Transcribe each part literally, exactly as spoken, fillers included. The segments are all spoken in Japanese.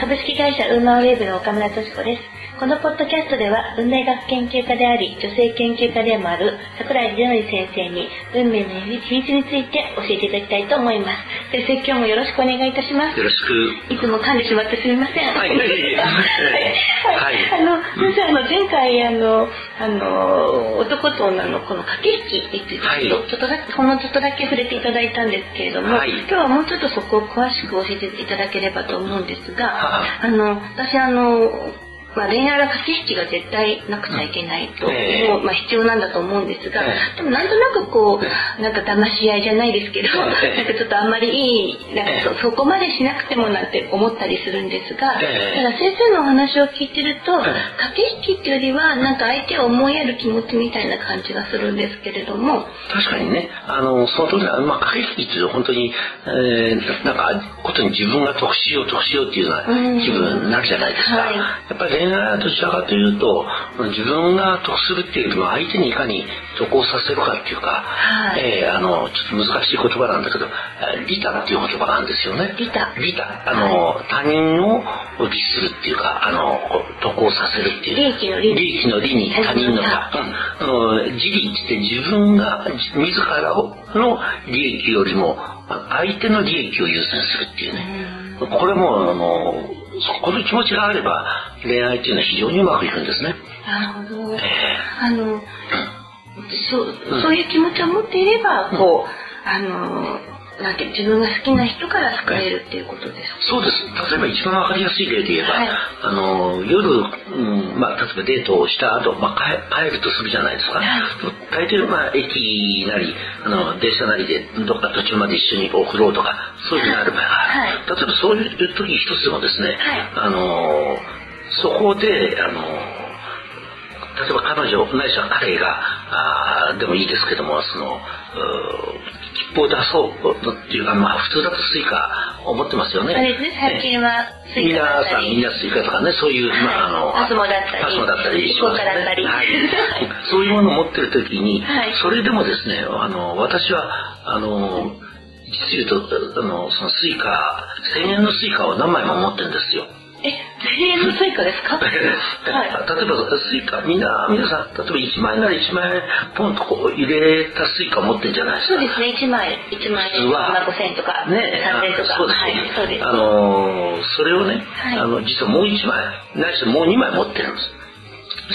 株式会社ウーマンウェーブの岡村敏子です。このポッドキャストでは運命学研究家であり女性研究家でもある桜井秀則先生に運命の秘密について教えていただきたいと思います。先生、今日もよろしくお願いいたします。 よろしく。 いつも噛んでしまってすみません。 はい、はい、はい。 あの先生、あの前回あのあの男と女のこの駆け引きについて、はい、ちょっとだけほんのちょっとだけ触れていただいたんですけれども、はい、今日はもうちょっとそこを詳しく教えていただければと思うんですが、あの私あのまあ、恋愛は駆け引きが絶対なくちゃいけないと、えーまあ、必要なんだと思うんですが、えー、でもなんとなくこうなんか騙し合いじゃないですけど、えー、なんかちょっとあんまりいいなんか そ,、えー、そこまでしなくてもなんて思ったりするんですが、えー、ただ先生のお話を聞いてると、えー、駆け引きっていうよりはなんか相手を思いやる気持ちみたいな感じがするんですけれども。 確かにね、あのその通りだ、まあ、駆け引きっていうと本当に、えー、なんかことに自分が得しよう得しようっていうような気分になるじゃないですか、はい、やっぱり恋愛はどちらかというと自分が得するっていうよりも相手にいかに得をさせるかっていうか、はい、えー、あのちょっと難しい言葉なんだけど利他っていう言葉なんですよね。 利他利他あの、はい、他人を利するっていうかあの得をさせるっていう利益の利利益の利に他人の他、うん、あの自利って言って自分が自らの利益よりも相手の利益を優先するっていうね、これもあのこの気持ちがあれば恋愛っていうのは非常にうまくいくんですね。 なるほど、えー、あの、うん、そう、そういう気持ちを持っていればこう、うん、あのなんて自分が好きな人から好かれるっていうことですか。 そうです。例えば一番わかりやすい例で言えば、はい、あの夜、うんまあ、例えばデートをした後、まあ、帰るとするじゃないですか、はい、大抵、まあ、駅なりあの電車なりでどっか途中まで一緒に送ろうとかそういうふうになる場合が、はい、例えばそういう時一つでもですね、はい、あのそこであの例えば彼女ないしは彼があでもいいですけどもその切符を出そうっていうか、まあ普通だとスイカを持ってますよね。 そうですね。最近はスイカだったり、 皆さんみんなスイカとかね、そういう、はい、まああのパスモだったり、 パスモだったりしますね。だったり、はい、 そういうものを持ってる時に、はい、それでもですね、あの私はあの実言うとあのそのスイカせんえんのスイカを何枚も持ってるんですよ。 え、せんえんのスイカですか？はい、 例えばスイカみんな皆さん例えばいちまん円ならいちまん円ポンとこう入れたスイカを持ってるんじゃないですか。 そうですね。いちまいいちまん円はごせんえんとかねさんぜんえんとか、 そうですね、はい、そうです。あのー、それをね、はい、あの実はもういちまいないしもうにまい持ってるんです。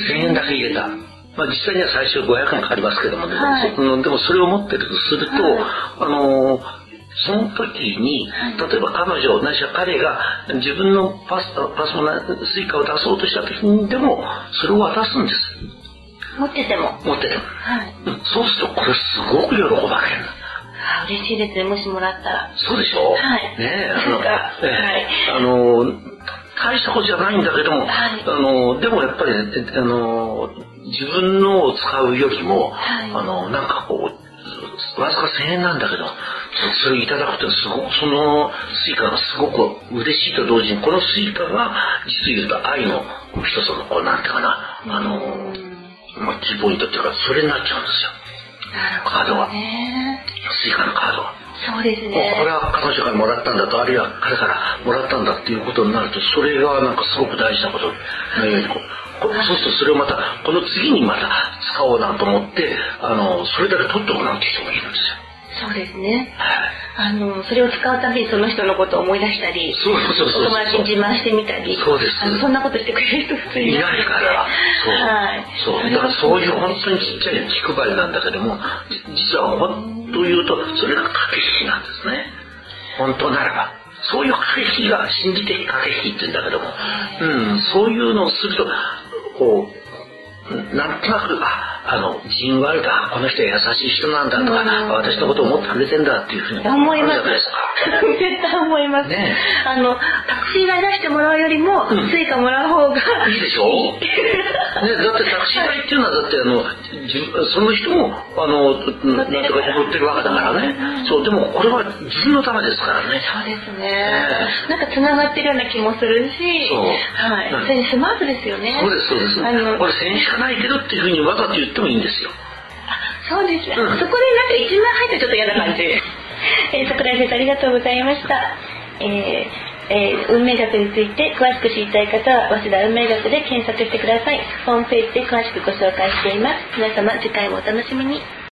せんえんだけ入れた。まあ実際には最初ごひゃくえんかかりますけどもね、はい、でもそれを持ってるとすると、はい、あのーその時に例えば彼女ないしは彼が自分のパスパスモなスイカを出そうとした時にでもそれを渡すんです。 持ってても持ってても、はい、そうするとこれすごく喜ばれる。 あ、嬉しいですね、もしもらったら。 そうでしょ。はい。ねえ、あの、はい、あの大したことじゃないんだけども、はい、あのでもやっぱり、ね、あの自分のを使うよりも、はい、あのなんかこうわずかせんえんなんだけどそれをいただくとすごくそのスイカがすごく嬉しいと同時にこのスイカが実言うと愛の一つのこうなんていうかなあの、まあ、キーポイントっていうかそれになっちゃうんですよ。カードがスイカのカードが。 そうですね。 これは彼女からもらったんだとあるいは彼からもらったんだっていうことになるとそれがなんかすごく大事なことのようにこうそうするとそれをまたこの次にまた使おうなと思ってあのそれだけ取っておくなんて人もいるんですよ。 そうですね。あのそれを使うたびにその人のことを思い出したり、 そうそうそうそう、お友達に自慢してみたり、 そうです。 あのそんなことしてくれる人普通にいないから、そう、はい、そうだからそういう本当にちっちゃい気配りなんだけども、実は本当言うとそれが駆け引きなんですね。本当ならば。そういう駆け引きが心理的駆け引きって言うんだけども、うん、そういうのをするとこう。なんとなくあのじんわりだこの人は優しい人なんだとか、うん、私のことを思ってくれてんだっていうふうに思います。絶対思います、ね、あのタクシー代出してもらうよりも、うん、スイカもらう方がいいでしょね、だってタクシー代っていうのはだってあのその人もあのなんとか乗ってるわけだからね、うん、そうでもこれは自分のためですからね。 そうですね、えー、なんかつながってるような気もするし、そう、はい、うん、それスマートですよね。 そうですそうです。あのこれせんえんしかないけどっていうふうにわざと言ってもいいんですよ。 あ、そうですね、うん、そこでなんかいちまん入ったらちょっと嫌な感じえー、桜井先生ありがとうございました。えーえー、運命学について詳しく知りたい方は早稲田運命学で検索してください。ホームページで詳しくご紹介しています。皆様次回もお楽しみに。